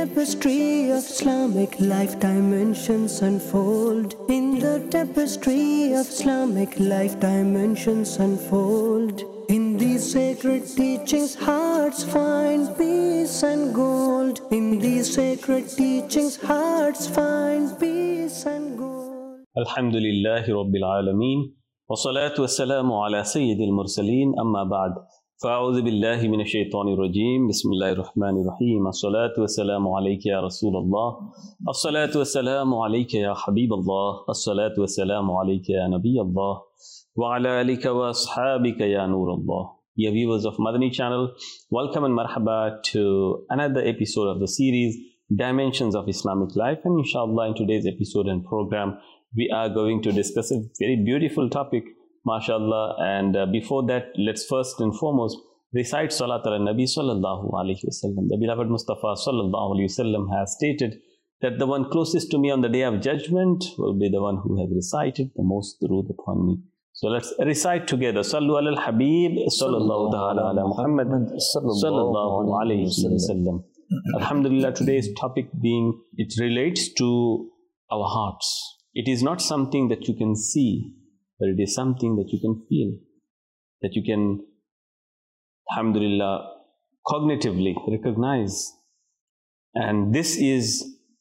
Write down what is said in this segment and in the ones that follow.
tapestry of Islamic life, dimensions unfold. In the tapestry of Islamic life, dimensions unfold. In these sacred teachings, hearts find peace and gold. In these sacred teachings, hearts find peace and gold. Alhamdulillahi Rabbil Alameen. Wassalatu wassalamu ala Sayyidil Mursaleen. Amma ba'd. فأعوذ بالله من الشيطان الرجيم بسم الله الرحمن الرحيم الصلاة والسلام عليك يا رسول الله الصلاة والسلام عليك يا حبيب الله الصلاة والسلام عليك يا نبي الله وعلى آلك وأصحابك يا نور الله. Dear viewers of Madani channel, welcome and marhaba to another episode of the series Dimensions of Islamic Life, and inshallah in today's episode and program we are going to discuss a very beautiful topic, mashallah. And before that, let's first and foremost recite Salat ala Nabi sallallahu alayhi wasallam. The beloved Mustafa sallallahu alayhi wasallam has stated that the one closest to me on the day of judgment will be the one who has recited the most durood upon me. So let's recite together. Sallu ala al-Habib sallallahu ta'ala ala Muhammad sallallahu alayhi wasallam. Alhamdulillah, today's topic being, it relates to our hearts. It is not something that you can see, but it is something that you can feel, that you can, alhamdulillah, cognitively recognize. And this is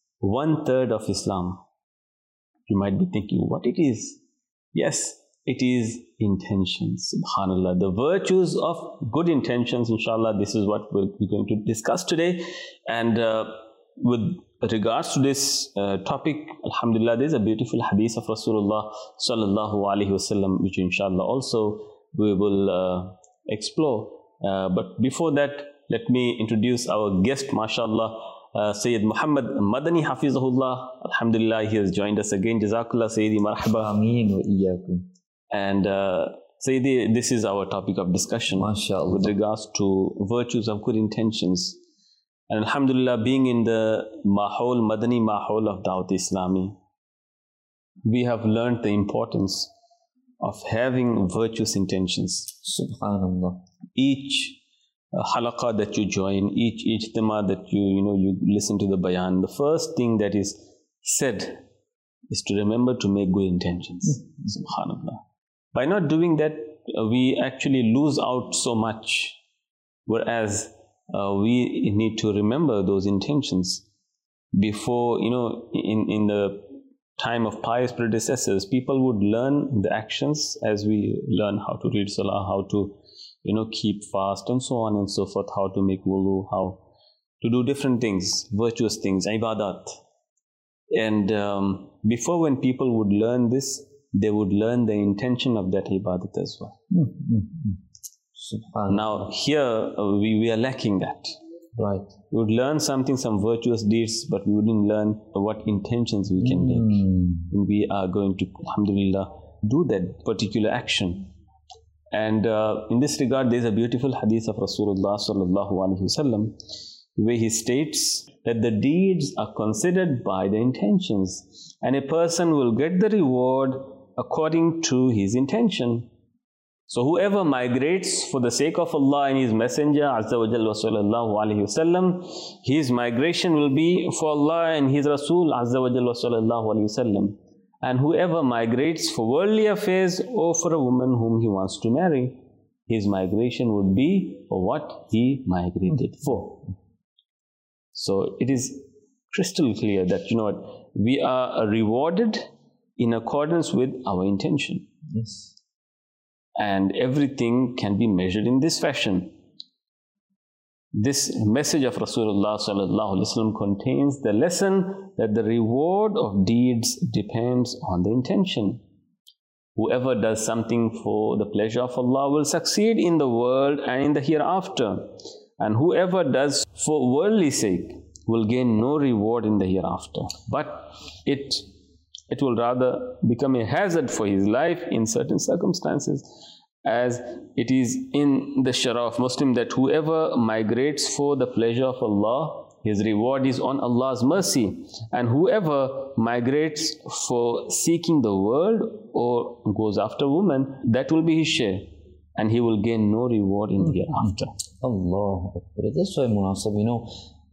1/3 of Islam. You might be thinking, what it is? Yes, it is intentions, subhanallah. The virtues of good intentions, inshallah, this is what we're going to discuss today. And with regards to this topic, alhamdulillah, there is a beautiful hadith of Rasulullah sallallahu alaihi wasallam, which inshallah also we will explore. But before that, let me introduce our guest, mashallah, Sayyid Muhammad Madani Hafizahullah. Alhamdulillah, he has joined us again. Jazakallah Sayyidi, marhaba. Ameen wa iyyakum. And Sayyidi, this is our topic of discussion, mashallah, with regards to virtues of good intentions. And alhamdulillah, being in the mahol, Madani mahol of Dawat Islami, we have learned the importance of having virtuous intentions. Subhanallah. Each halaqah that you join, each ijtima that you listen to the bayan, the first thing that is said is to remember to make good intentions. Subhanallah. By not doing that, we actually lose out so much, whereas we need to remember those intentions before, in the time of pious predecessors, people would learn the actions as we learn how to read salah, how to, keep fast and so on and so forth, how to make wudu, how to do different things, virtuous things, ibadat. And before, when people would learn this, they would learn the intention of that ibadat as well. Now here we are lacking that. Right. We would learn something, some virtuous deeds, but we wouldn't learn what intentions we can make. And we are going to, alhamdulillah, do that particular action. And in this regard, there is a beautiful hadith of Rasulullah sallallahu alaihi wasallam, where he states that the deeds are considered by the intentions, and a person will get the reward according to his intention. So whoever migrates for the sake of Allah and His Messenger Azza wa Jalla sallallahu alayhi wasallam, his migration will be for Allah and His Rasul Azza wa Jalla sallallahu alayhi wasallam. And whoever migrates for worldly affairs or for a woman whom he wants to marry, his migration would be for what he migrated for. So it is crystal clear that, we are rewarded in accordance with our intention. Yes. And everything can be measured in this fashion. This message of Rasulullah sallallahu alaihi wasallam contains the lesson that the reward of deeds depends on the intention. Whoever does something for the pleasure of Allah will succeed in the world and in the hereafter. And whoever does for worldly sake will gain no reward in the hereafter. But it will rather become a hazard for his life in certain circumstances, as it is in the Shara of Muslim that whoever migrates for the pleasure of Allah, his reward is on Allah's mercy. And whoever migrates for seeking the world or goes after women, that will be his share, and he will gain no reward in the hereafter. Allah. That's why, Munasab,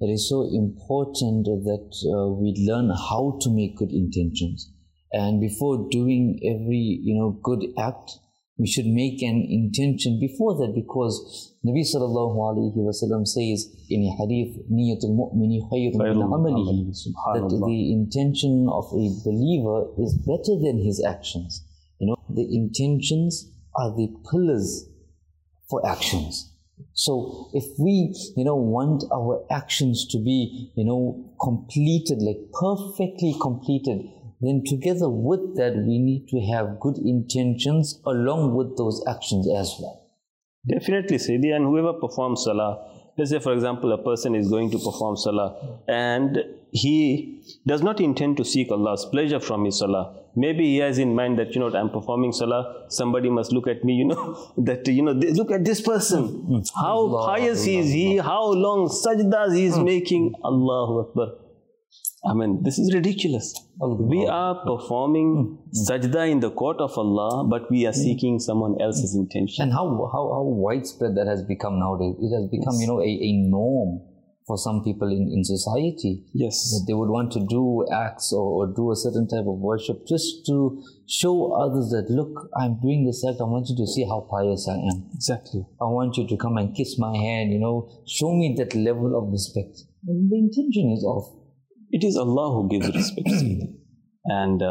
it is so important that we learn how to make good intentions. And before doing every good act, we should make an intention before that, because Nabi sallallahu alaihi wasallam says in a hadith, "Niyatul mu'mini khayrun min amalihi," that the intention of a believer is better than his actions. The intentions are the pillars for actions. So if we want our actions to be completed, like perfectly completed, then together with that we need to have good intentions along with those actions as well. Definitely, Sayyidi. And whoever performs salah, let's say for example a person is going to perform salah and he does not intend to seek Allah's pleasure from his salah. Maybe he has in mind that I'm performing salah, somebody must look at me, that look at this person, how pious is he, how long sajdas he is making. Allahu Akbar. I mean, this is ridiculous. We are performing sajda in the court of Allah, but we are seeking someone else's intention. And how widespread that has become nowadays. It has become, a norm for some people in society. Yes. That they would want to do acts or do a certain type of worship just to show others that, look, I'm doing this act, I want you to see how pious I am. Exactly. I want you to come and kiss my hand, show me that level of respect. And the intention is off. It is Allah who gives respect. And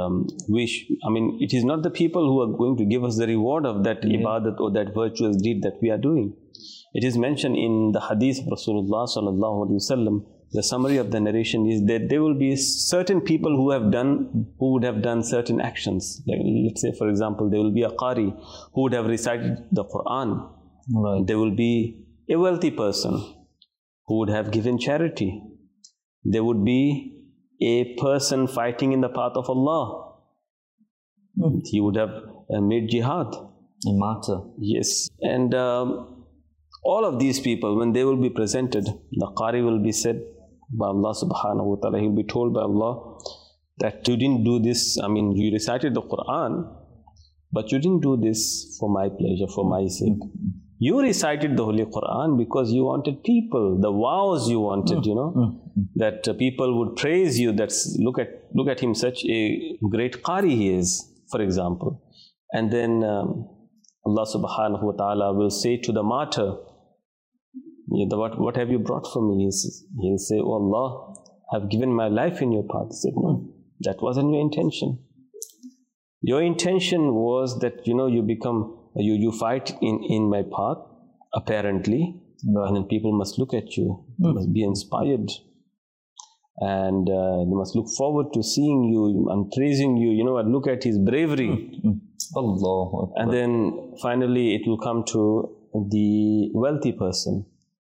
it is not the people who are going to give us the reward of that ibadat or that virtuous deed that we are doing. It is mentioned in the hadith of Rasulullah sallallahu alaihi wasallam. The summary of the narration is that there will be certain people who would have done certain actions. Like, let's say, for example, there will be a qari who would have recited the Quran. Right. There will be a wealthy person who would have given charity. There would be a person fighting in the path of Allah. He would have made jihad. A martyr. Yes. And all of these people, when they will be presented, the qari will be said by Allah subhanahu wa ta'ala, he will be told by Allah that you didn't do this, you recited the Quran, but you didn't do this for my pleasure, for my sake. You recited the Holy Quran because you wanted people, the vows you wanted, that people would praise you, look at him, such a great qari he is, for example. And then Allah subhanahu wa ta'ala will say to the martyr, what have you brought for me? He'll say, oh Allah, I've given my life in your path. He said, no, that wasn't your intention. Your intention was that, you fight in my path, apparently, and then people must look at you, must be inspired, and they must look forward to seeing you and praising you, and look at his bravery. Allah. And then finally it will come to the wealthy person.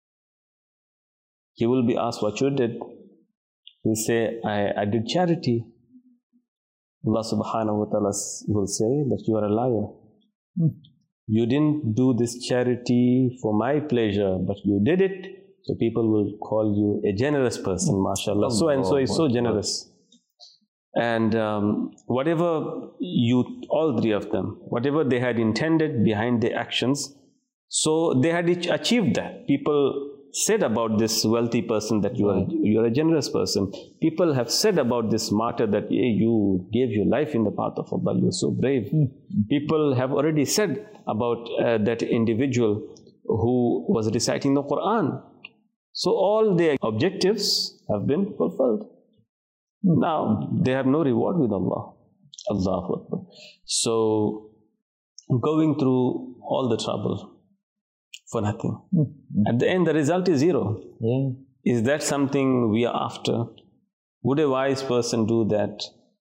He will be asked what you did. He will say, I did charity. Allah subhanahu wa ta'ala will say that you are a liar. You didn't do this charity for my pleasure, but you did it, so people will call you a generous person, mashallah. So and so is so generous. And whatever all three of them, whatever they had intended behind their actions, so they had achieved that. People said about this wealthy person that you are a generous person. People have said about this martyr that you gave your life in the path of Allah, you are so brave. People have already said about that individual who was reciting the Quran. So all their objectives have been fulfilled. Now they have no reward with Allah. Allahu Akbar. So going through all the trouble for nothing. At the end, the result is zero. Is that something we are after? Would a wise person do that?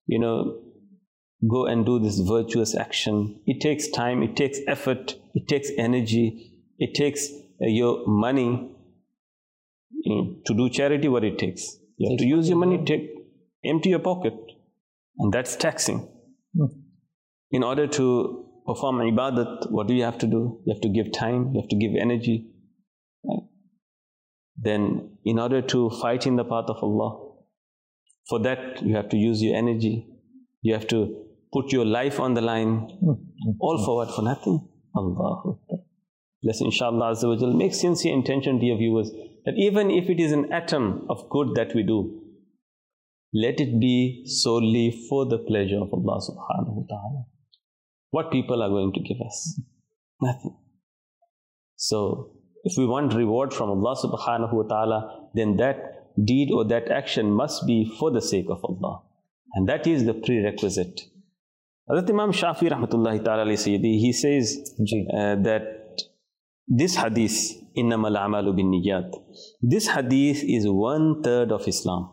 Go and do this virtuous action. It takes time, it takes effort, it takes energy, it takes your money. To do charity, what it takes? You have to use your money, empty your pocket, and that's taxing. In order to perform ibadat, what do you have to do? You have to give time, you have to give energy. Right? Then, in order to fight in the path of Allah, for that you have to use your energy. You have to put your life on the line. All for what? For nothing. Allahu Akbar. Let's inshallah Azza wa Jal make sincere intention, dear viewers, that even if it is an atom of good that we do, let it be solely for the pleasure of Allah subhanahu wa ta'ala. What people are going to give us? Nothing. So, if we want reward from Allah subhanahu wa ta'ala, then that deed or that action must be for the sake of Allah. And that is the prerequisite. Hazrat Imam Shafi rahmatullahi ta'ala alayhi Sayyidi, he says that this hadith, innamal a'malu bin niyat, this hadith is 1/3 of Islam.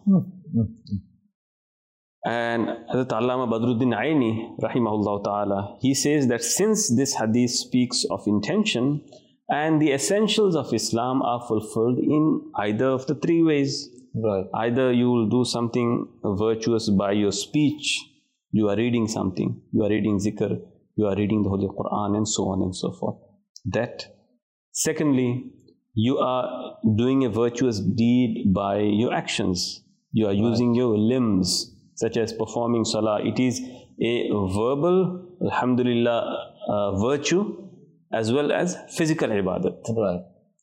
And Hazrat Allama Badruddin Aini rahimahullah ta'ala, he says that since this hadith speaks of intention, and the essentials of Islam are fulfilled in either of the three ways. Right. Either you will do something virtuous by your speech, you are reading something, you are reading zikr, you are reading the Holy Quran, and so on and so forth. That. Secondly, you are doing a virtuous deed by your actions. You are using your limbs, such as performing salah. It is a verbal, alhamdulillah, virtue, as well as physical ibadat. Right.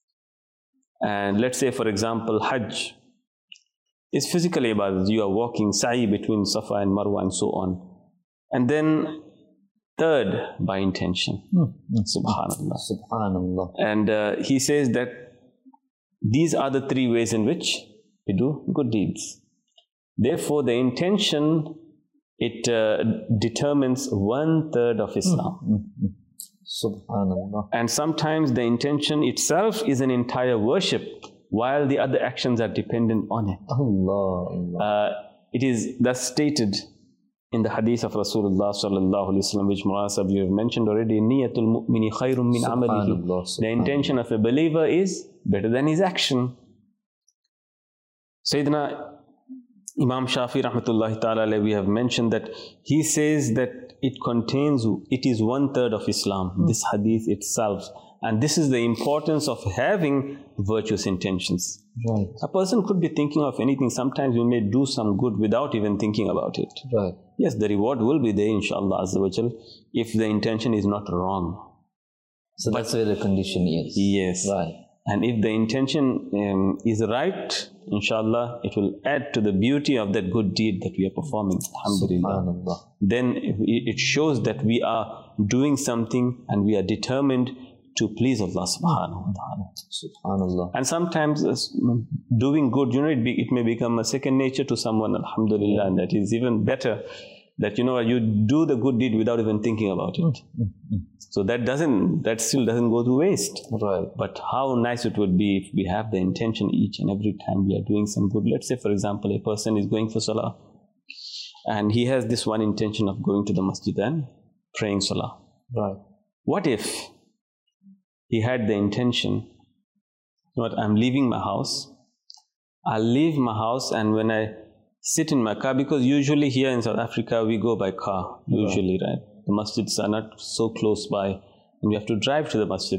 And let's say, for example, Hajj is physical ibadat. You are walking sa'i between Safa and Marwa and so on. And then third, by intention. Subhanallah. Subhanallah. And he says that these are the three ways in which we do good deeds. Therefore, the intention, it determines 1/3 of Islam. Subhanallah. And sometimes the intention itself is an entire worship, while the other actions are dependent on it. Allah. It is thus stated in the hadith of Rasulullah sallallahu alaihi wasallam, which Murasab you have mentioned already, niyatul mu'mini khayrun min amalihi. The intention of a believer is better than his action. Sayyidina Imam Shafi rahmatullahi ta'ala, we have mentioned that he says that it is 1/3 of Islam, this hadith itself. And this is the importance of having virtuous intentions. Right. A person could be thinking of anything. Sometimes you may do some good without even thinking about it. Right. Yes, the reward will be there, inshallah azza wa jal, if the intention is not wrong. So that's where the condition is. Yes. Right. And if the intention is right, inshallah, it will add to the beauty of that good deed that we are performing. Alhamdulillah. Then it shows that we are doing something and we are determined to please Allah subhanahu wa ta'ala. Subhanallah. And sometimes doing good, it may become a second nature to someone, alhamdulillah, and that is even better. That you do the good deed without even thinking about it. So that still doesn't go to waste. Right. But how nice it would be if we have the intention each and every time we are doing some good. Let's say, for example, a person is going for salah and he has this one intention of going to the masjid and praying salah. Right. What if he had the intention, I'm leaving my house. I'll leave my house, and when I sit in my car, because usually here in South Africa we go by car, usually, right? The masjids are not so close by, and we have to drive to the masjid.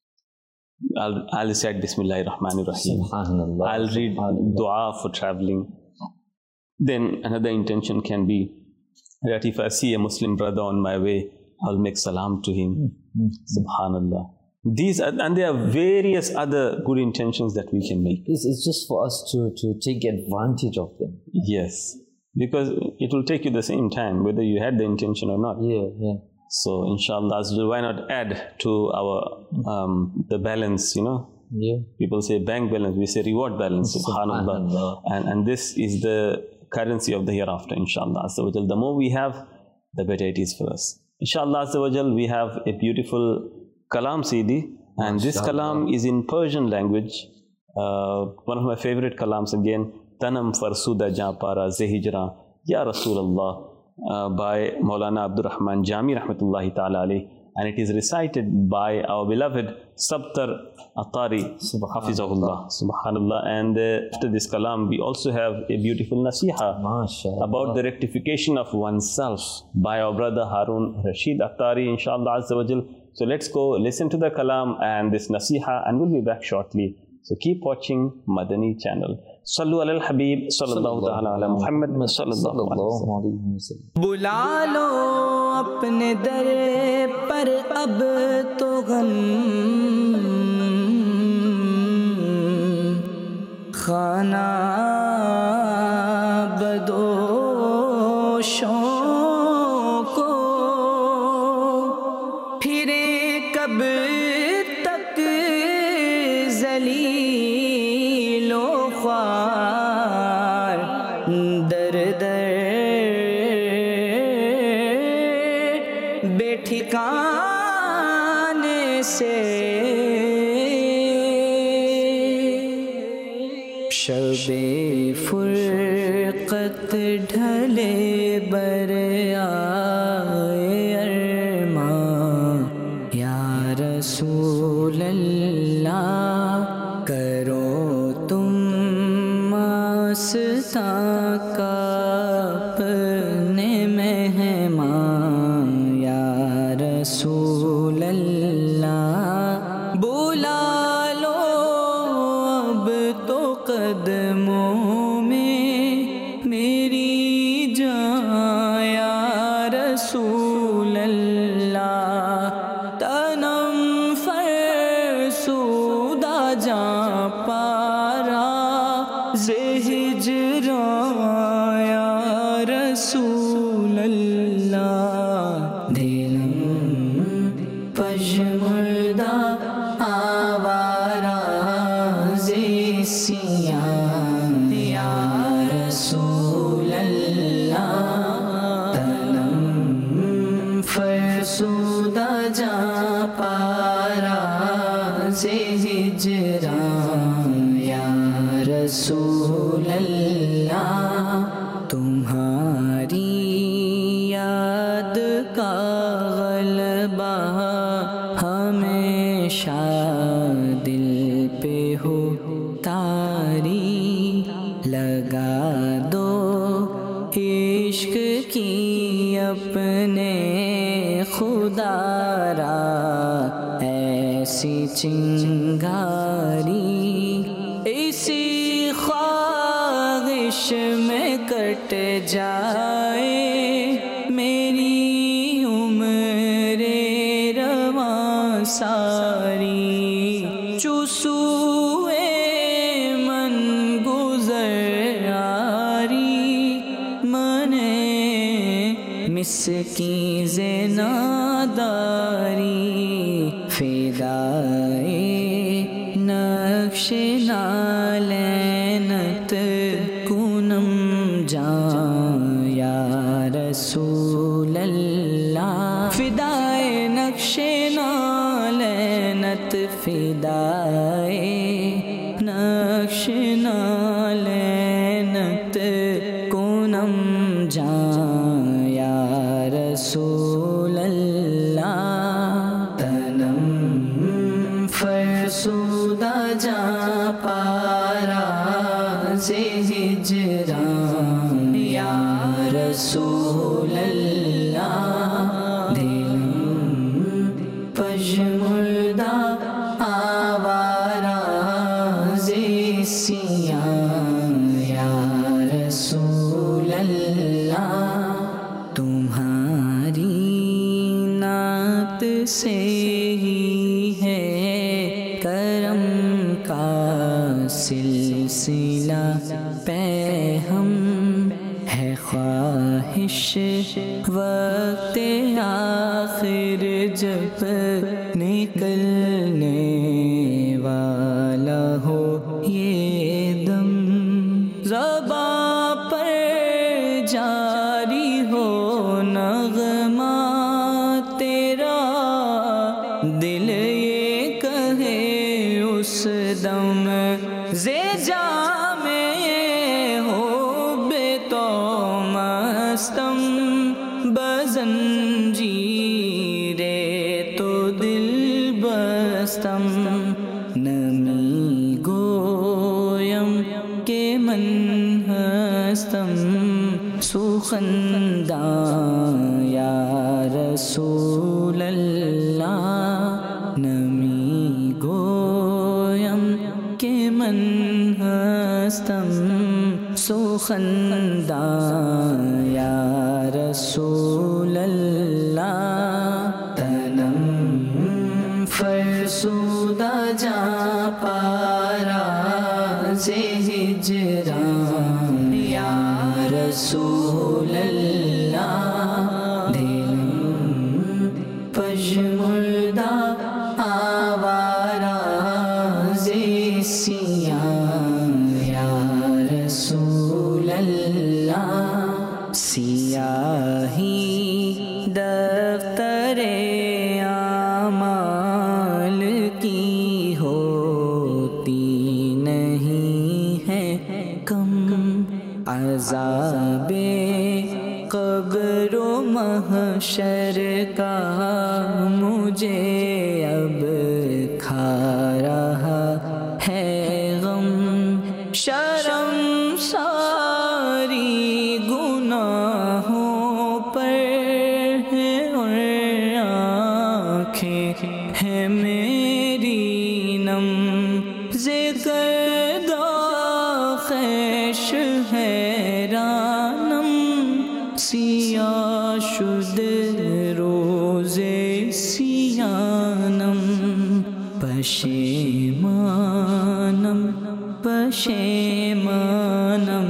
I'll recite Bismillahir Rahmanir Rahim. I'll read dua for traveling. Then another intention can be that if I see a Muslim brother on my way, I'll make salam to him. Subhanallah. And there are various other good intentions that we can make. It's just for us to take advantage of them. Yes. Because it will take you the same time, whether you had the intention or not. Yeah. So, inshallah, why not add to our the balance, Yeah. People say bank balance, we say reward balance, subhanallah. And this is the currency of the hereafter, inshallah. The more we have, the better it is for us. Inshallah, we have a beautiful Kalam CD, and this Kalam is in Persian language. One of my favorite Kalams again, Tanam Farsuda Japara Zehijra Ya Rasulullah, by Maulana Abdul Rahman Jami rahmatullahi ta'ala alayhi, and it is recited by our beloved Sabtar Atari Hafizahullah, subhanallah. And after this Kalam, we also have a beautiful Nasiha about the rectification of oneself by our brother Harun Rashid Atari, inshallah azza wa jal. So let's go listen to the Kalam and this Nasiha, and we'll be back shortly. So keep watching Madani channel. Sallu ala al-Habib, sallallahu ta'ala ala Muhammad, sallallahu alaihi wasallam. बुला लो अपने दर पर अब तो गम خانہ بدوشوں کو پھرے کب تک ذلیل و خوار، در در بے ٹھکانے سے شب فرقت ڈھلے بر آئے ارماں، یا رسول اللہ کرو تم آستاں کا اپنے مہمان، یا رسول اللہ بلا لو اب تو قدموں میں میری جان، یا رسول اللہ تنم فرسودہ جاں پارا ز ہجراں، یا رسول اللہ دلم پژمردہ آوارہ ز سیاں، یا رسول اللہ تنم فرسودہ جاں پارا ز ہجراں، یا رسول اللہ تمہاری یاد کا غلبہ ہمیشہ دل پہ ہو تاری، لگا دو عشق کی اپنے خدا را ایسی چنگاری، اسی خواہش میں کٹ جائے میری عمر رواں ساری، چوسوئے من گزر آری، منے مسکین زناداری، فدائے نقش نالینت کنم جان، یا رسول اللہ فدائے نقش نالینت، فدائے نقش نالینت کنم جان، یا رسول اللہ تنم فرسودہ جاں پارا ز ہجراں، یا رسول اللہ دلم پژمردہ آوارہ ز سیاں، یا رسول اللہ تمہاری نعت سے ہی ہے کرم کا سلسلہ پہ ہم، ہے خواہش وقت آخر جب نکلنے والا ہو یہ دم، زباں پر جاری ہو نغمہ تیرا، دل یہ کہے اس دم زے جام ہو بے تو مستم، بزنجیرے تو دل بستم، نمی گویم کہ من ہستم سوخنداں، یا رسول اللہ نمی گویم کہ من ہستم سوخنداں، یا رسول اللہ فرسودہ جاں پارا سے رسول اللہ دلم پژمردہ آوارہ زیسیاں یا رسول اللہ سیاہی دفتر اعمال کی ہوتی نہیں ہے کم عذاب قبر و محشر کا مجھے اب کھا رہا ہے غم شرم ساری گناہوں پر ہے اور آنکھیں ہیں میری نم ذکر خیش حیرانم سیاہ شد روز سیانم پشیمانم پشیمانم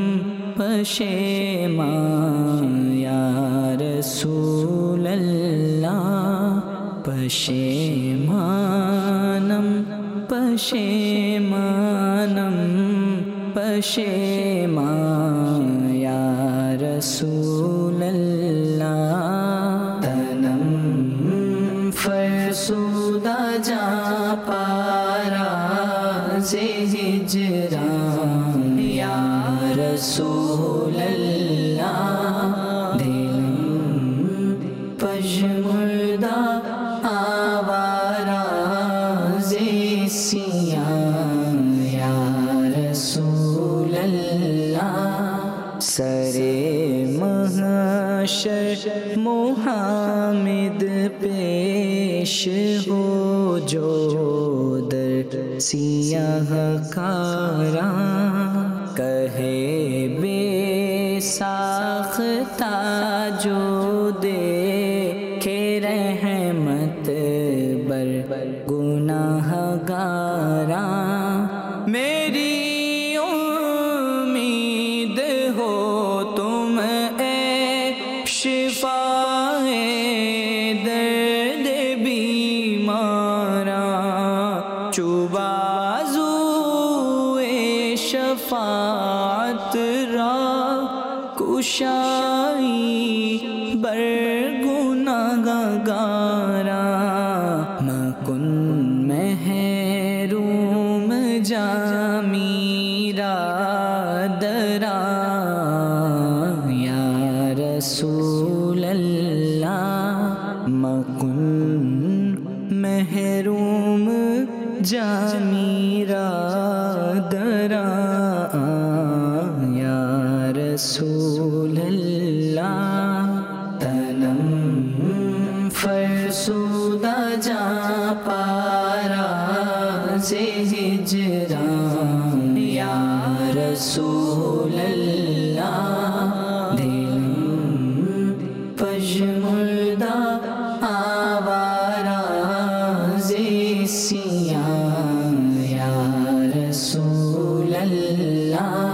پشیمان یا رسول اللہ پشیمانم پشیمانم پشیمان یا رسول اللہ تنم فرسودہ جاں پارا سے ہجران یا رسول اللہ دلم پژمردہ آوارہ زیسیاں یا رسول اللہ سرے محشر محمد پیش ہو جو در سیاہ کاراں کہے بے ساختہ جو دیکھے رحمت بر گناہ گاراں میری امید ہو تم اے شفائے درد بیماراں چوبازوئے شفاعت را کشائی بر گناہ گاراں مکن محروم جامیرا دراں یا رسول اللہ مکن محروم جامیرا دراں یا رسول اللہ تنم فرسودہ جاں پارا سے ہجران یا رسول اللہ دلم پژمردہ آوارہ زیسیاں یا رسول اللہ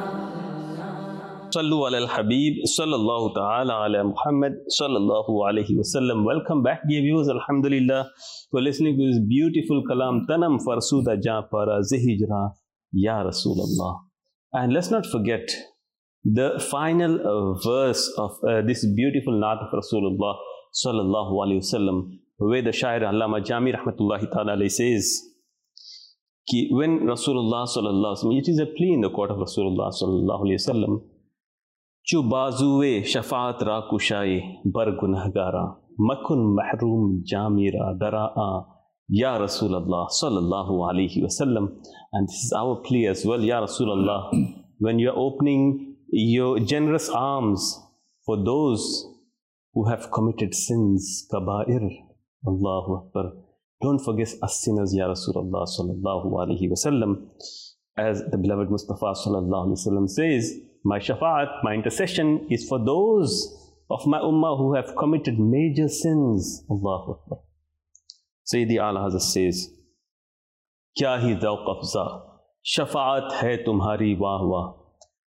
صلو علی الحبیب صلی اللہ تعالی علی محمد صلی اللہ علیہ وسلم. Welcome back dear viewers. Alhamdulillah for listening to this beautiful kalam tanam farsuda jaan para zihijra ya Rasulullah. And let's not forget the final verse of this beautiful naat of Rasulullah sallallahu alayhi wasallam, where the shair Allama Jami rahmatullahi ta'ala alayhi says ki when Rasulullah sallallahu alayhi wasallam, it is a plea in the court of Rasulullah sallallahu alayhi wasallam, چو بازوے شفاعت را کشائے بر گنہگاراں مکن محروم جامیرا دراں یا رسول اللہ صلی اللہ علیہ وسلم. And this is our plea as well, Ya Rasulullah, when you are opening your generous arms for those who have committed sins, kaba'ir, Allahu Akbar, don't forget us sinners, Ya Rasulullah sallallahu alayhi wasallam. As the beloved Mustafa sallallahu alayhi wasallam says, my shafa'at, my intercession is for those of my ummah who have committed major sins. Allahu Akbar. Sayyidi Ala Hazrat says, kya hi dhawq afza, shafa'at hai tumhari wah wah,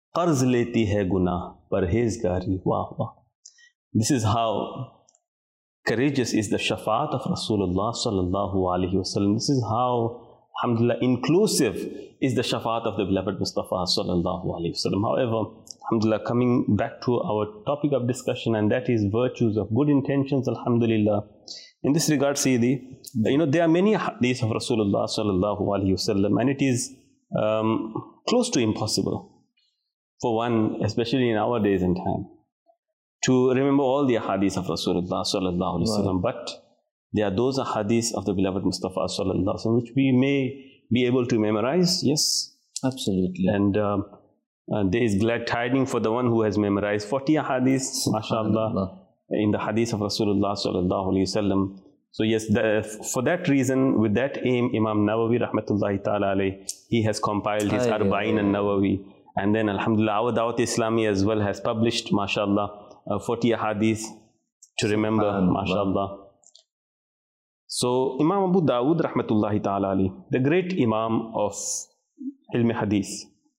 कर्ज लेती है गुनाह परहेजगारी वाह वाह. This is how courageous is the shafaat of Rasulullah sallallahu alaihi wasallam. This is how, alhamdulillah, inclusive is the shafaat of the beloved Mustafa sallallahu alaihi wasallam. However, alhamdulillah, coming back to our topic of discussion, and that is virtues of good intentions, alhamdulillah. In this regard, Sayyidi, there are many hadiths of Rasulullah sallallahu alaihi wasallam, and it is close to impossible for one, especially in our days and time, to remember all the hadiths of Rasulullah sallallahu alaihi wasallam. But there are those hadiths of the beloved Mustafa sallallahu alaihi wasallam which we may be able to memorize. Yes, absolutely. And there is glad tiding for the one who has memorized 40 hadiths, mashallah, in the hadith of Rasulullah sallallahu alaihi wasallam. So yes, for that reason, with that aim, Imam Nawawi rahmatullahi ta'ala alayhi, he has compiled his Arba'in al-Nawawi. And then alhamdulillah, our Dawat Islami as well has published, mashallah, 40 hadith to remember, mashallah. So Imam Abu Dawud rahmatullahi ta'ala alayhi, the great Imam of Ilm Hadith,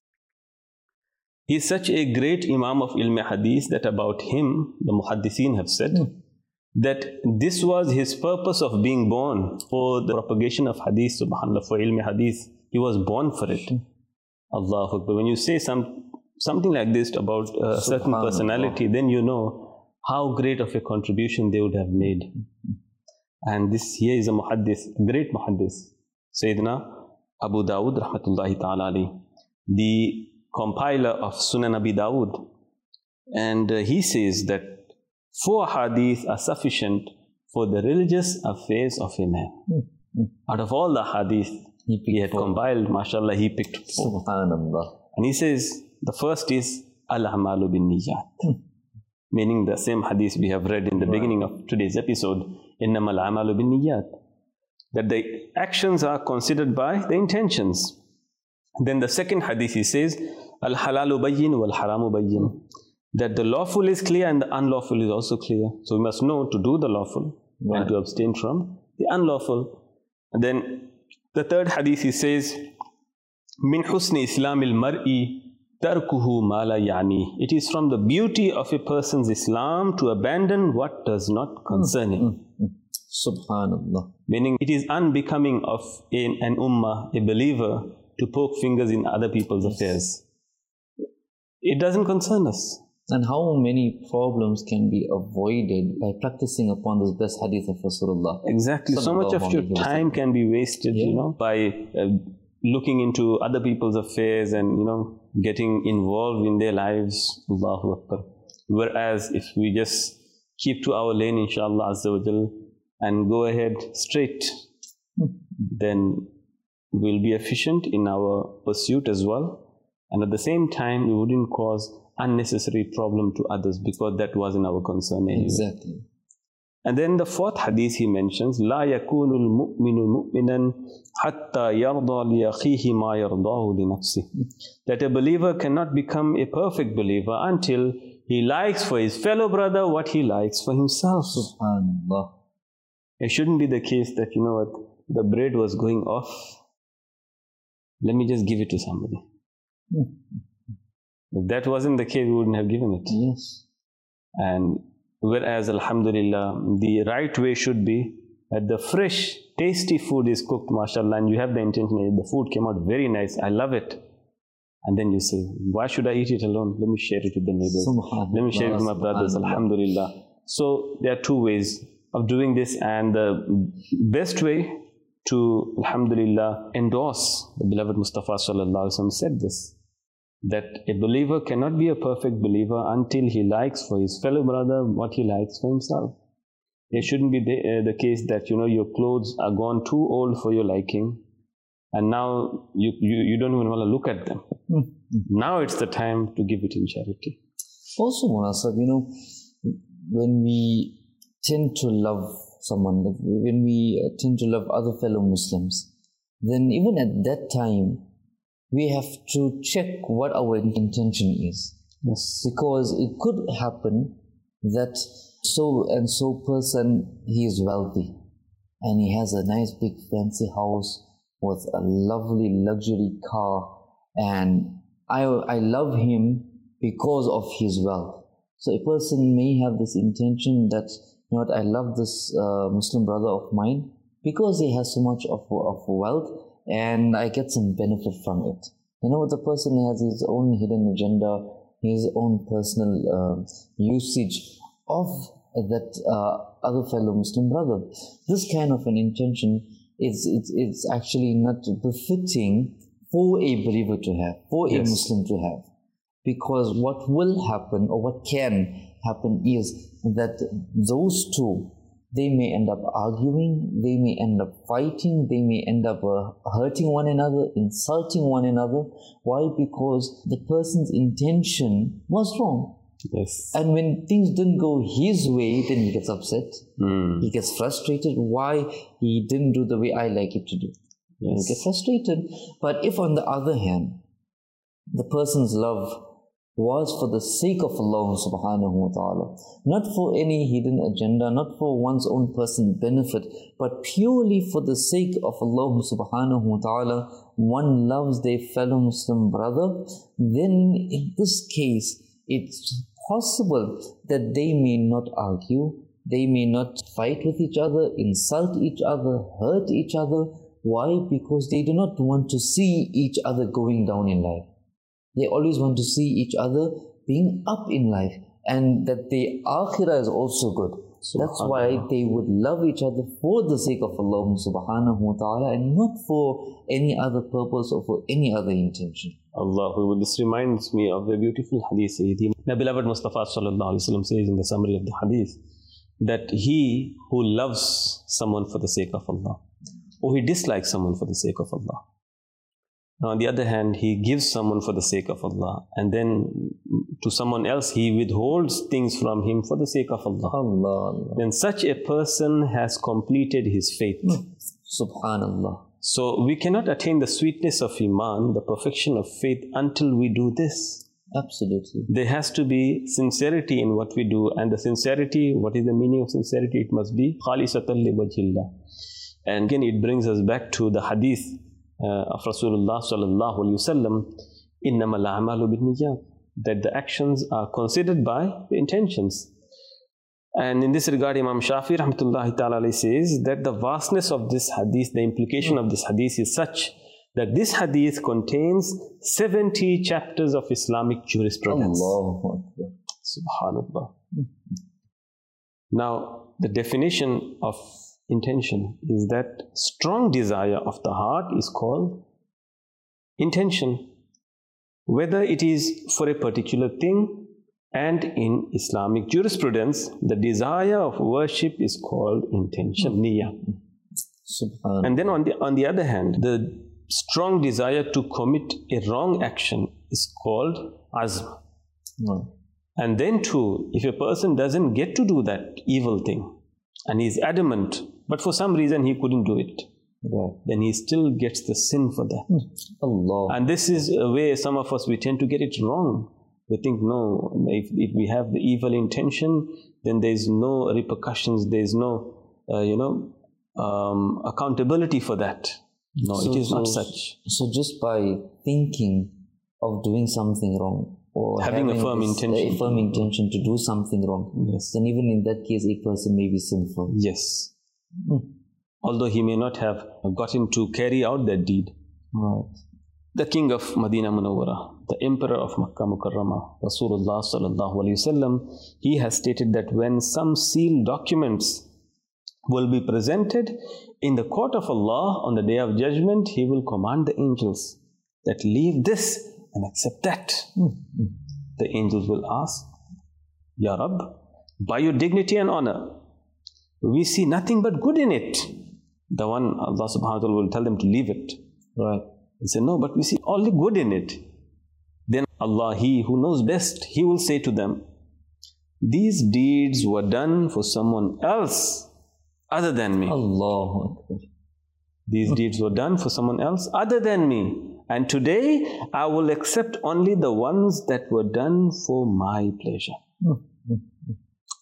he is such a great Imam of Ilm Hadith that about him, the Muhaddithin have said that this was his purpose of being born, for the propagation of Hadith, subhanallah, for Ilm Hadith. He was born for it. Allahu Akbar. When you say something like this about a certain personality, then you know how great of a contribution they would have made. And this here is a muhaddith, a great muhaddith, Sayyidina Abu Dawud rahmatullahi ta'ala alayhi, the compiler of Sunan Abi Dawud. And he says that 4 hadith are sufficient for the religious affairs of a man. Out of all the hadith he had compiled, mashallah, he picked 4. Subhanallah. And he says, the first is Al-Amalu bin Niyat, meaning the same hadith we have read in the beginning of today's episode, Innamal Amalu bin Niyat, that the actions are considered by the intentions. Then the second hadith, he says, Al-Halalu bayyin wal-Haramu bayyin, that the lawful is clear and the unlawful is also clear. So we must know to do the lawful and to abstain from the unlawful. And then the third hadith, he says, Min husni islamil mar'i tarkuhu ma la yani. It is from the beauty of a person's Islam to abandon what does not concern him. Subhanallah. Meaning it is unbecoming of an ummah, a believer, to poke fingers in other people's affairs. It doesn't concern us. And how many problems can be avoided by practicing upon this best hadith of Rasulullah? Exactly. So much of your time can be wasted, by looking into other people's affairs and, getting involved in their lives. Allahu Akbar. Whereas if we just keep to our lane, inshallah Azza wa Jal, and go ahead straight, then we'll be efficient in our pursuit as well. And at the same time, we wouldn't cause unnecessary problem to others, because that wasn't our concern anyway. Exactly. And then the fourth hadith he mentions, لا يكون المؤمن مؤمنا حتى يرضى لأخيه ما يرضاه لنفسه. That a believer cannot become a perfect believer until he likes for his fellow brother what he likes for himself. Subhanallah. It shouldn't be the case that, the bread was going off, let me just give it to somebody. If that wasn't the case, we wouldn't have given it. Yes. And whereas, alhamdulillah, the right way should be that the fresh, tasty food is cooked, mashallah, and you have the intention, the food came out very nice, I love it. And then you say, why should I eat it alone? Let me share it with the neighbors. Let me share it with my brothers, alhamdulillah. So there are 2 ways of doing this, and the best way to, alhamdulillah, endorse the beloved Mustafa sallallahu alaihi wasallam said this, that a believer cannot be a perfect believer until he likes for his fellow brother what he likes for himself. It shouldn't be the case that, your clothes are gone too old for your liking, and now you don't even want to look at them. Now it's the time to give it in charity. Also, Munasab, when we tend to love someone, when we tend to love other fellow Muslims, then even at that time, we have to check what our intention is. Yes. Because it could happen that so and so person, he is wealthy and he has a nice big fancy house with a lovely luxury car, and I love him because of his wealth. So a person may have this intention that, you know what, I love this Muslim brother of mine because he has so much of wealth and I get some benefit from it. You know, the person has his own hidden agenda, his own personal usage of that other fellow Muslim brother. This kind of an intention it's actually not befitting for a believer to have, for a Muslim to have. Because what will happen, or what can happen, is that those two, they may end up arguing, they may end up fighting, they may end up hurting one another, insulting one another. Why? Because the person's intention was wrong. Yes. And when things didn't go his way, then he gets upset. He gets frustrated. Why he didn't do the way I like it to do? He gets frustrated. But if on the other hand, the person's love was for the sake of Allah subhanahu wa ta'ala, not for any hidden agenda, not for one's own personal benefit, but purely for the sake of Allah subhanahu wa ta'ala, one loves their fellow Muslim brother, then in this case, it's possible that they may not argue, they may not fight with each other, insult each other, hurt each other. Why? Because they do not want to see each other going down in life. They always want to see each other being up in life, and that their akhirah is also good. That's why they would love each other for the sake of Allah subhanahu wa ta'ala, and not for any other purpose or for any other intention. Allah, this reminds me of a beautiful hadith. The beloved Mustafa sallallahu alaihi wasallam says in the summary of the hadith that he who loves someone for the sake of Allah, or he dislikes someone for the sake of Allah. Now, on the other hand, he gives someone for the sake of Allah, and then to someone else he withholds things from him for the sake of Allah. Then such a person has completed his faith. Subhanallah. So we cannot attain the sweetness of Iman, the perfection of faith, until we do this. Absolutely. There has to be sincerity in what we do, and the sincerity, what is the meaning of sincerity? It must be khalisatan li wajhillah. And again, it brings us back to the hadith of Rasulullah sallallahu alaihi wasallam, innamal a'malu binniyat, that the actions are considered by the intentions. And in this regard, Imam Shafi rahmatullahi ta'ala says that the vastness of this hadith, the implication of this hadith is such that this hadith contains 70 chapters of Islamic jurisprudence. Allahu Akbar. Subhanallah. Now, the definition of intention is that strong desire of the heart is called intention, whether it is for a particular thing, and in Islamic jurisprudence, the desire of worship is called intention, niyyah. And then on the other hand, the strong desire to commit a wrong action is called azm. And then too, if a person doesn't get to do that evil thing, and he is adamant, but for some reason he couldn't do it, then he still gets the sin for that. Allah. And this is a way some of us, we tend to get it wrong. We think, no, if we have the evil intention, then there is no repercussions, there is no, accountability for that. No, it is not such. So just by thinking of doing something wrong, or having a firm intention to do something wrong, then even in that case, a person may be sinful. Yes. Although he may not have gotten to carry out that deed. Right. The king of Medina Munawwara, the emperor of Makkah Mukarramah, Rasulullah sallallahu alaihi wasallam, he has stated that when some sealed documents will be presented in the court of Allah on the day of judgment, he will command the angels that leave this and accept that. The angels will ask, Ya Rabb, by your dignity and honor, we see nothing but good in it. The one, Allah subhanahu wa ta'ala will tell them to leave it. Right. They say, no, but we see only good in it. Then Allah, He who knows best, He will say to them, these deeds were done for someone else other than me. Allahu Akbar. These deeds were done for someone else other than me. And today, I will accept only the ones that were done for my pleasure.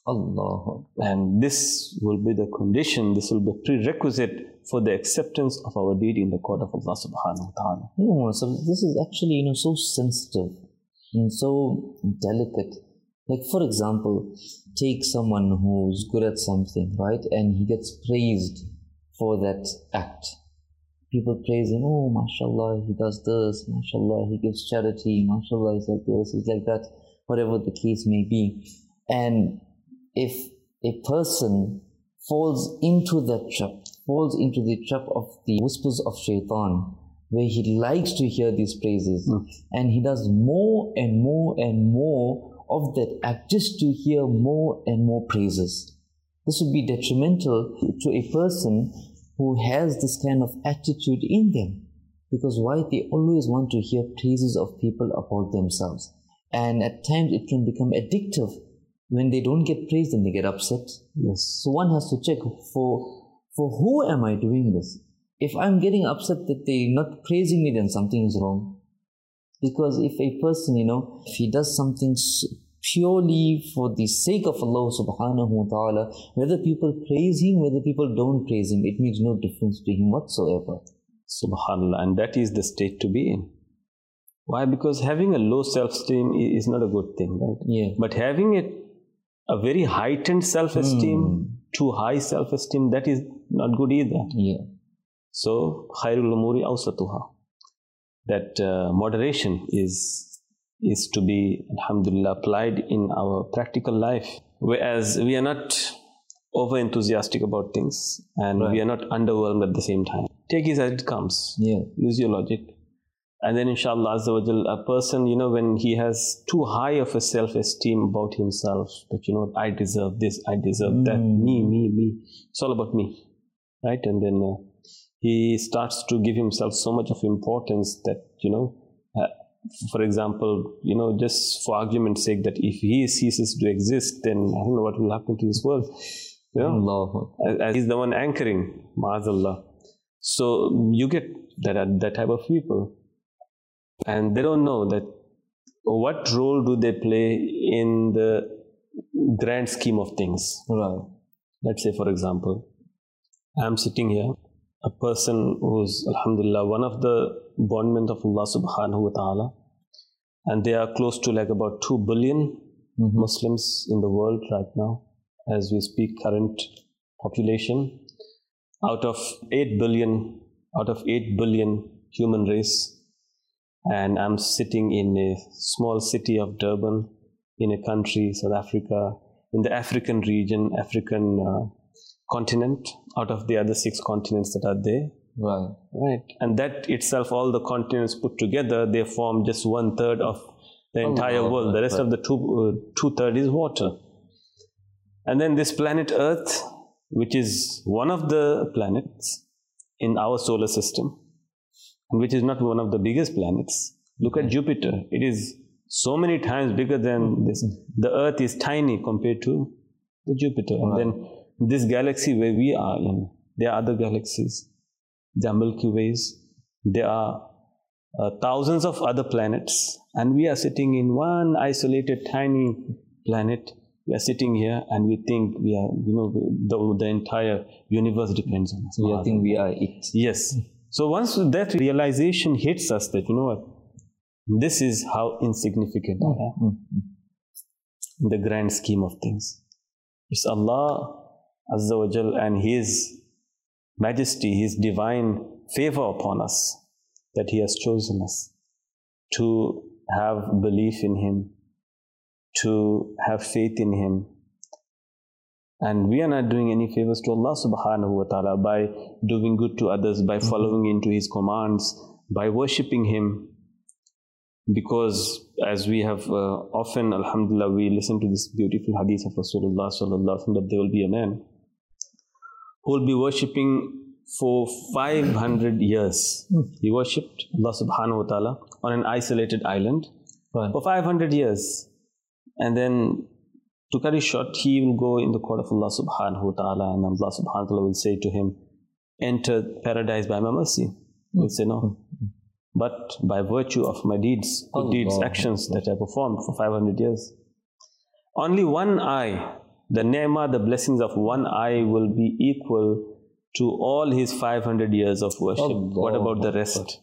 Allah. And this will be the condition, this will be prerequisite for the acceptance of our deed in the court of Allah subhanahu wa ta'ala. No, so this is actually, so sensitive and so delicate. Like, for example, take someone who's good at something, right? And he gets praised for that act. People praise him, oh, mashallah, he does this, mashallah, he gives charity, mashallah, he's like this, he's like that, whatever the case may be. And if a person falls into that trap, falls into the trap of the whispers of shaitan, where he likes to hear these praises, and he does more and more and more of that act just to hear more and more praises. This would be detrimental to a person who has this kind of attitude in them. Because why? They always want to hear praises of people about themselves. And at times it can become addictive. When they don't get praised, then they get upset. Yes. So one has to check, for who am I doing this? If I'm getting upset that they're not praising me, then something is wrong. Because if a person, if he does something purely for the sake of Allah subhanahu wa ta'ala, whether people praise him, whether people don't praise him, it makes no difference to him whatsoever. Subhanallah. And that is the state to be in. Why? Because having a low self-esteem is not a good thing, right? Yeah. But having a very heightened self-esteem, too high self-esteem, that is not good either. Yeah. So, khairul umuri awsatuha. That moderation is to be, alhamdulillah, applied in our practical life. Whereas we are not over-enthusiastic about things, and we are not underwhelmed at the same time. Take it as it comes. Yeah. Use your logic. And then inshallah Azza wa Jal, a person, when he has too high of a self-esteem about himself, that, I deserve this, I deserve that, me. It's all about me, right? And then he starts to give himself so much of importance that, for example, just for argument's sake, that if he ceases to exist, then I don't know what will happen to this world. As he's the one anchoring, ma'azallah. So you get that type of people. And they don't know that what role do they play in the grand scheme of things. Right. Let's say, for example, I'm sitting here, a person who's, alhamdulillah, one of the bondmen of Allah subhanahu wa ta'ala, and they are close to like about 2 billion Muslims in the world right now, as we speak, current population, out of 8 billion human race. And I'm sitting in a small city of Durban, in a country, South Africa, in the African region, African continent, out of the other 6 continents that are there. Right. And that itself, all the continents put together, they form just 1/3 of the entire world. The rest of the 2/3 is water. And then this planet Earth, which is one of the planets in our solar system, and which is not one of the biggest planets. Look at Jupiter. It is so many times bigger than this. The Earth is tiny compared to the Jupiter. And then this galaxy where we are in, there are other galaxies. There are Milky Ways. There are thousands of other planets. And we are sitting in one isolated tiny planet. We are sitting here and we think we are, the entire universe depends on us. We think we are it. Yes. So once that realization hits us that, this is how insignificant I am in the grand scheme of things. It's Allah Azza wa Jal and His Majesty, His divine favor upon us that He has chosen us to have belief in Him, to have faith in Him. And we are not doing any favors to Allah subhanahu wa ta'ala by doing good to others, by following into His commands, by worshipping Him. Because as we have often, alhamdulillah, we listen to this beautiful hadith of Rasulullah sallallahu alaihi wasallam, that there will be a man who will be worshipping for 500 years. He worshipped Allah subhanahu wa ta'ala on an isolated island for 500 years. And then, to cut it short, he will go in the court of Allah subhanahu wa ta'ala, and Allah subhanahu wa ta'ala will say to him, enter paradise by my mercy. He will say no. But by virtue of my deeds, good deeds, actions that I performed for 500 years. Only one eye the ni'mah, the blessings of one eye will be equal to all his 500 years of worship. What about the rest?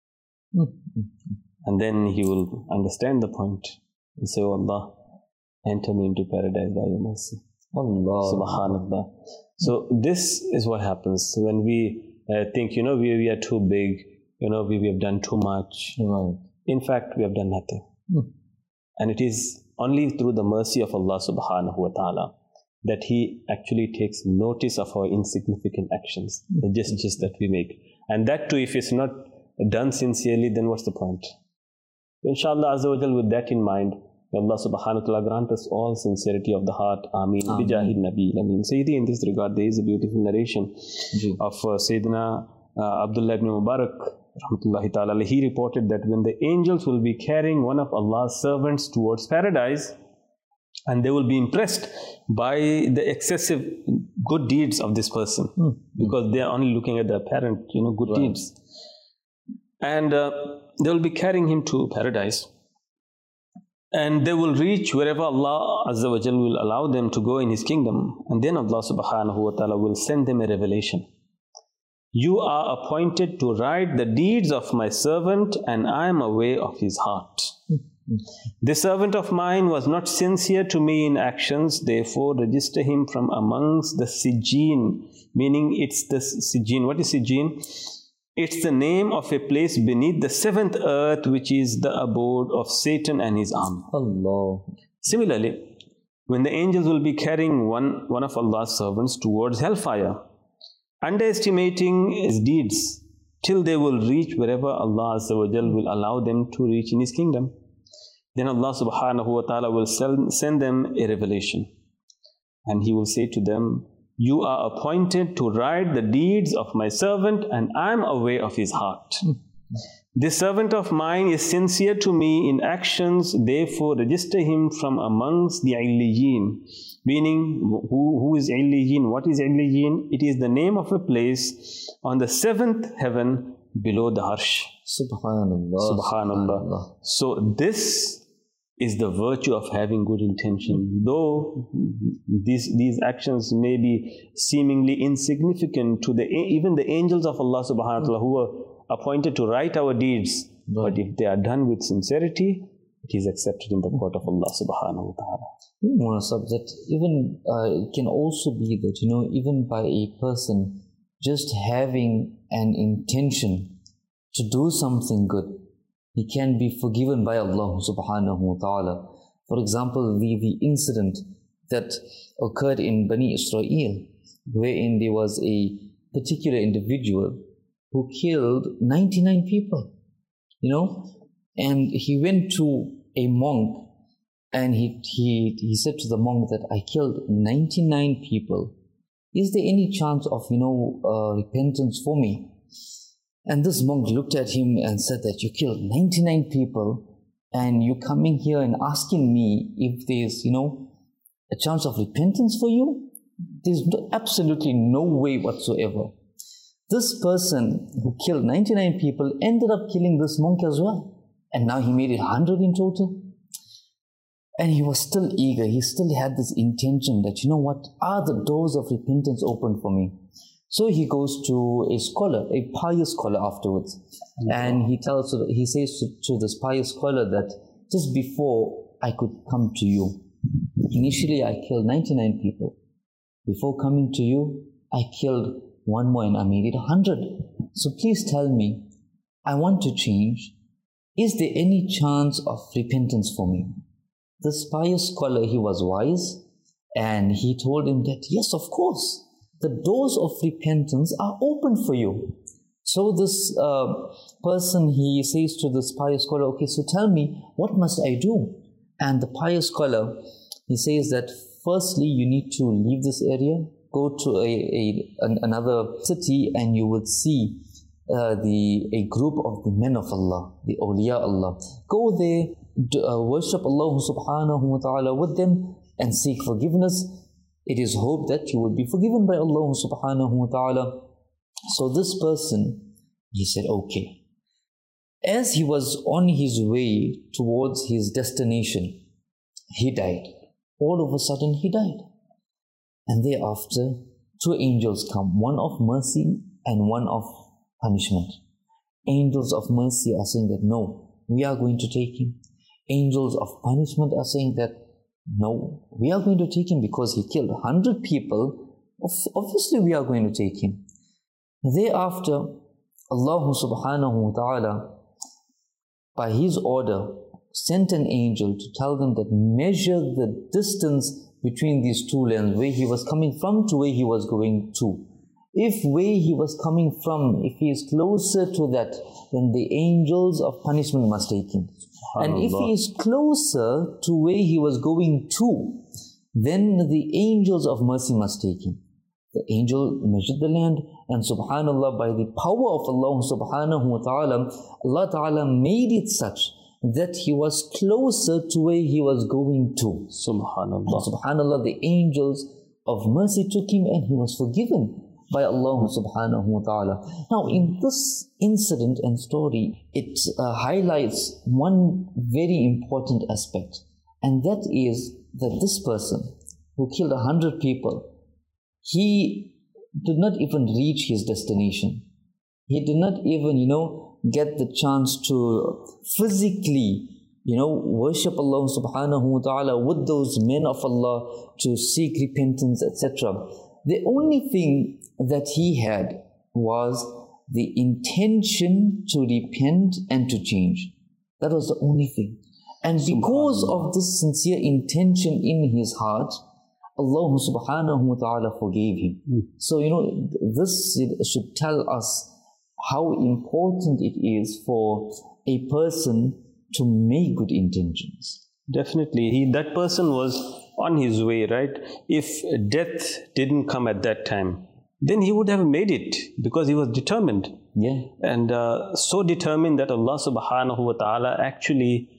And then he will understand the point and say, oh Allah, enter me into paradise by your mercy. Allah. Subhanallah. So this is what happens when we think, we are too big, we have done too much. Right. In fact, we have done nothing. And it is only through the mercy of Allah subhanahu wa ta'ala that He actually takes notice of our insignificant actions, the gestures that we make. And that too, if it's not done sincerely, then what's the point? Inshallah Azza wa Jal, with that in mind, may Allah subhanahu wa ta'ala grant us all sincerity of the heart. Ameen. Bijahid Nabi. Ameen. Sayyidi, in this regard, there is a beautiful narration of Sayyidina Abdullah ibn Mubarak, rahmatullahi ta'ala. He reported that when the angels will be carrying one of Allah's servants towards paradise, and they will be impressed by the excessive good deeds of this person, because they are only looking at the apparent, good deeds. And they will be carrying him to paradise. And they will reach wherever Allah Azza wa Jal will allow them to go in His kingdom. And then Allah subhanahu wa ta'ala will send them a revelation. You are appointed to write the deeds of my servant, and I am aware of his heart. This servant of mine was not sincere to me in actions, therefore register him from amongst the Sijjin, meaning it's the Sijjin. What is Sijjin? It's the name of a place beneath the seventh earth, which is the abode of Satan and his army. Allah. Similarly, when the angels will be carrying one of Allah's servants towards hellfire, underestimating his deeds, till they will reach wherever Allah Azza wa Jal will allow them to reach in His kingdom, then Allah subhanahu wa ta'ala will send them a revelation. And He will say to them, you are appointed to write the deeds of my servant, and I am aware of his heart. This servant of mine is sincere to me in actions, therefore register him from amongst the Illiyin. Meaning, who is Illiyin? What is Illiyin? It is the name of a place on the seventh heaven below the Arsh. Subhanallah. Subhanallah. So this is the virtue of having good intention. Though these actions may be seemingly insignificant to even the angels of Allah subhanahu wa ta'ala who are appointed to write our deeds, but if they are done with sincerity, it is accepted in the court of Allah subhanahu wa ta'ala. That even it can also be that, even by a person just having an intention to do something good, he can be forgiven by Allah subhanahu wa ta'ala. For example, the incident that occurred in Bani Israel, wherein there was a particular individual who killed 99 people, and he went to a monk and he said to the monk that I killed 99 people. Is there any chance of, repentance for me? And this monk looked at him and said that you killed 99 people and you're coming here and asking me if there's, a chance of repentance for you? There's absolutely no way whatsoever. This person who killed 99 people ended up killing this monk as well. And now he made it 100 in total. And he was still eager. He still had this intention that, are the doors of repentance open for me? So he goes to a scholar, a pious scholar afterwards. And he says to this pious scholar that just before I could come to you, initially I killed 99 people. Before coming to you, I killed one more and I made it 100. So please tell me, I want to change. Is there any chance of repentance for me? This pious scholar, he was wise, and he told him that, yes, of course, the doors of repentance are open for you. So this person, he says to this pious scholar, okay, so tell me, what must I do? And the pious scholar, he says that firstly, you need to leave this area, go to another city, and you would see a group of the men of Allah, the awliya Allah. Go there, worship Allah subhanahu wa ta'ala with them and seek forgiveness. It is hoped that you will be forgiven by Allah subhanahu wa ta'ala. So this person, he said, okay. As he was on his way towards his destination, he died. All of a sudden he died. And thereafter, two angels come, one of mercy and one of punishment. Angels of mercy are saying that no, we are going to take him. Angels of punishment are saying that no, we are going to take him because he killed 100 people. Obviously, we are going to take him. Thereafter, Allah subhanahu wa ta'ala, by His order, sent an angel to tell them that measure the distance between these two lands, where he was coming from to where he was going to. If where he was coming from, if he is closer to that, then the angels of punishment must take him. And if he is closer to where he was going to, then the angels of mercy must take him. The angel measured the land, and subhanallah, by the power of Allah subhanahu wa ta'ala, Allah ta'ala made it such that he was closer to where he was going to. Subhanallah. And subhanallah, the angels of mercy took him and he was forgiven by Allah subhanahu wa ta'ala. Now, in this incident and story, it highlights one very important aspect, and that is that this person who killed 100 people, he did not even reach his destination. He did not even, get the chance to physically, worship Allah subhanahu wa ta'ala with those men of Allah, to seek repentance, etc. The only thing that he had was the intention to repent and to change. That was the only thing. And because of this sincere intention in his heart, Allah subhanahu wa ta'ala forgave him. So, this should tell us how important it is for a person to make good intentions. Definitely. That person was on his way, right? If death didn't come at that time, then he would have made it because he was determined. Yeah. And so determined that Allah subhanahu wa ta'ala actually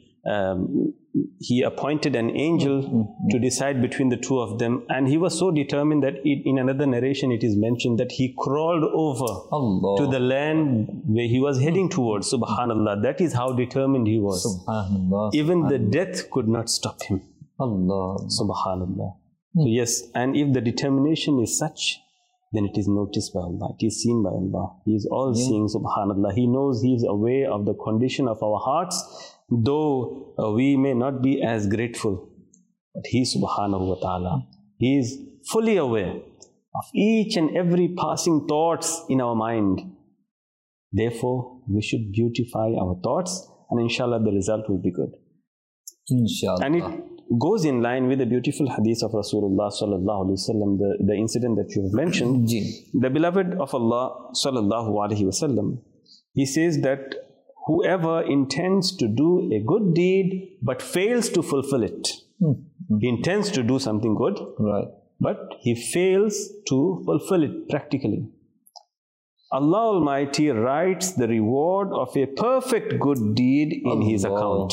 he appointed an angel to decide between the two of them, and he was so determined that in another narration it is mentioned that he crawled over to the land where he was heading towards. Subhanallah, that is how determined he was. Subhanallah. Even the death could not stop him. Allah. Subhanallah. So yes, and if the determination is such, then it is noticed by Allah, it is seen by Allah. He is all seeing, subhanallah. He knows, He is aware of the condition of our hearts, though we may not be as grateful. But He subhanahu wa ta'ala, He is fully aware of each and every passing thoughts in our mind. Therefore, we should beautify our thoughts, and inshallah the result will be good. Inshallah. And it goes in line with the beautiful hadith of Rasulullah sallallahu alaihi wasallam, the incident that you have mentioned. The beloved of Allah sallallahu alaihi wasallam, he says that whoever intends to do a good deed but fails to fulfill it, he intends to do something good, right, but he fails to fulfill it practically, Allah Almighty writes the reward of a perfect good deed in His account.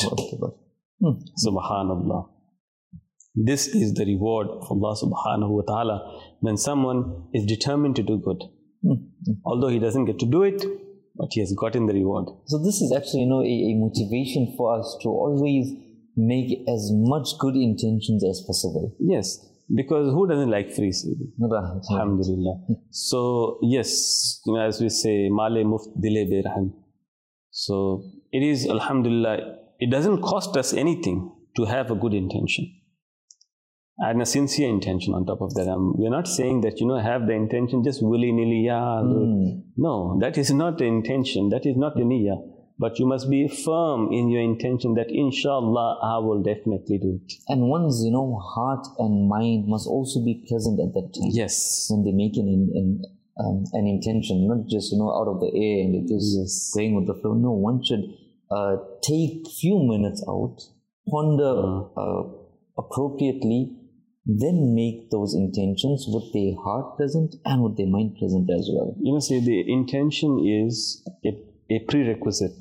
Subhanallah. This is the reward of Allah subhanahu wa ta'ala when someone is determined to do good. Although he doesn't get to do it, but he has gotten the reward. So this is actually, a motivation for us to always make as much good intentions as possible. Yes, because who doesn't like free seeding? Alhamdulillah. So yes, as we say, Male Muft Dile Berham. So it is, alhamdulillah, it doesn't cost us anything to have a good intention and a sincere intention on top of that. We're not saying that, have the intention just willy-nilly. No, that is not the intention. That is not the niyyah. But you must be firm in your intention that inshallah I will definitely do it. And one's, heart and mind must also be present at that time. Yes. When they make an intention, not just, out of the air and it is going with the flow. No, one should take few minutes out, ponder appropriately, then make those intentions with their heart present and with their mind present as well. See, the intention is a prerequisite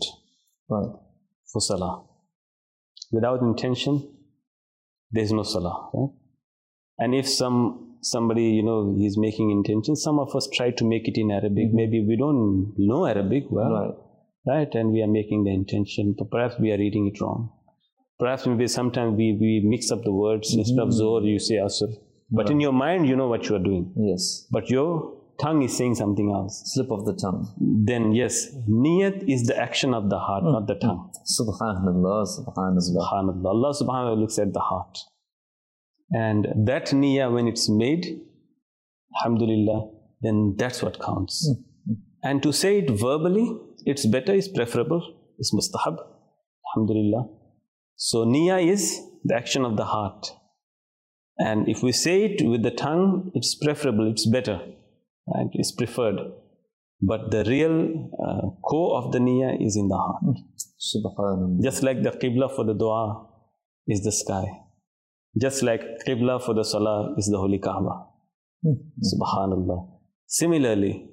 for salah. Without intention, there is no salah, right? And if somebody, is making intention, some of us try to make it in Arabic. Maybe we don't know Arabic well, right? And we are making the intention, but perhaps we are reading it wrong. Perhaps maybe sometimes we mix up the words. Instead of Zohr, you say Asr. But in your mind, you know what you are doing. Yes. But your tongue is saying something else. Slip of the tongue. Then yes, niyat is the action of the heart, not the tongue. Subhanallah, subhanallah. SubhanAllah. Allah subhanahu wa ta'ala looks at the heart. And that niyyah, when it's made, alhamdulillah, then that's what counts. And to say it verbally, it's better, it's preferable, it's mustahab, alhamdulillah. So niyyah is the action of the heart. And if we say it with the tongue, it's preferable, it's better, right? It's preferred. But the real core of the niyyah is in the heart. Subhanallah. Just like the qibla for the dua is the sky. Just like qibla for the salah is the holy Kaaba. Subhanallah. Similarly,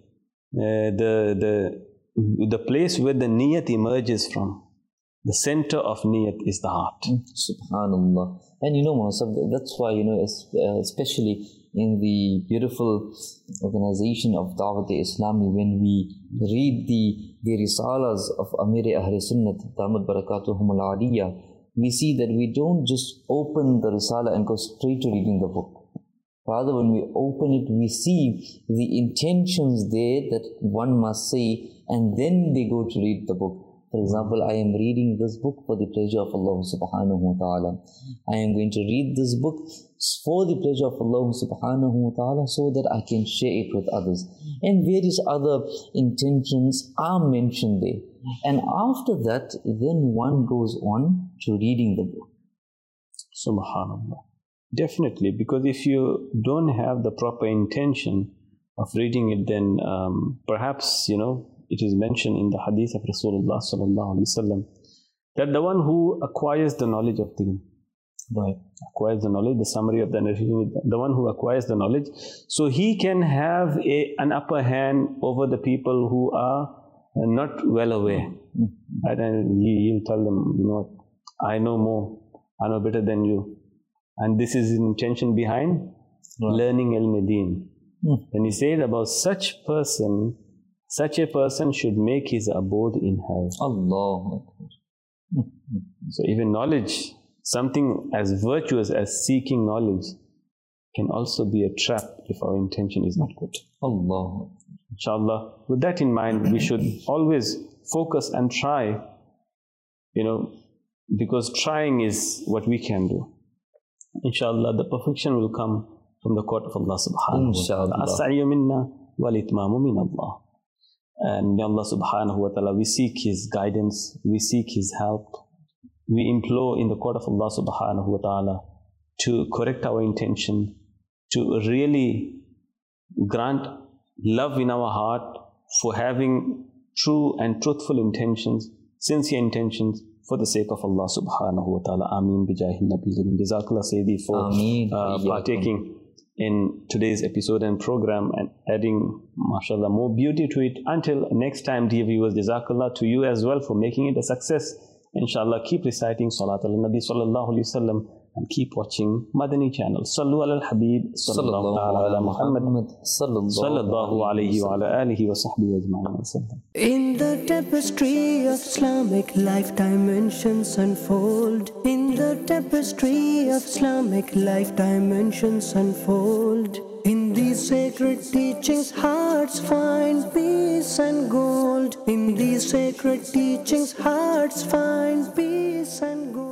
the place where the niyat emerges from, the center of niyat is the heart. Subhanallah. And you know, Musab, that's why, you know, especially in the beautiful organization of Dawat-e-Islami, when we read the risalas of Amir Ahl Sunnat, Damat Barakatuhum al-Aliyah, we see that we don't just open the risala and go straight to reading the book. Rather, when we open it, we see the intentions there that one must say, and then they go to read the book. For example, I am reading this book for the pleasure of Allah subhanahu wa ta'ala. I am going to read this book for the pleasure of Allah subhanahu wa ta'ala, so that I can share it with others. And various other intentions are mentioned there. And after that, then one goes on to reading the book. Subhanallah. Definitely, because if you don't have the proper intention of reading it, then perhaps, you know, it is mentioned in the hadith of Rasulullah sallallahu alaihi wasallam that the one who acquires the knowledge of deen, right, acquires the knowledge, the summary of the narration, the one who acquires the knowledge, so he can have an upper hand over the people who are not well aware. Right? And he'll tell them, you know, I know more, I know better than you. And this is his intention behind learning ilm-e-deen. When he said about such a person should make his abode in hell. Allah. So even knowledge, something as virtuous as seeking knowledge, can also be a trap if our intention is not good. Allah. Inshallah, with that in mind, we should always focus and try, you know, because trying is what we can do. Inshallah, the perfection will come from the court of Allah subhanahu wa ta'ala. As-sa'yu minna wal-itmamu min Allah. And may Allah subhanahu wa ta'ala, we seek His guidance, we seek His help. We implore in the court of Allah subhanahu wa ta'ala to correct our intention, to really grant love in our heart for having true and truthful intentions, sincere intentions, for the sake of Allah subhanahu wa ta'ala. Ameen bijahi nabi. Jazakallah Sayyidi for partaking in today's episode and program and adding, mashallah, more beauty to it. Until next time, dear viewers, Jazakallah to you as well for making it a success. Inshallah, keep reciting Salat al-Nabi sallallahu alayhi wa sallam and keep watching Madani channel. Sallu ala al-Habib sallallahu ala Muhammad sallallahu alayhi wa ala alihi wa sahbihi ajma'in. In the tapestry of Islamic life dimensions unfold. In the tapestry of Islamic life dimensions unfold. In these sacred teachings, hearts find peace and gold. In these sacred teachings, hearts find peace and gold.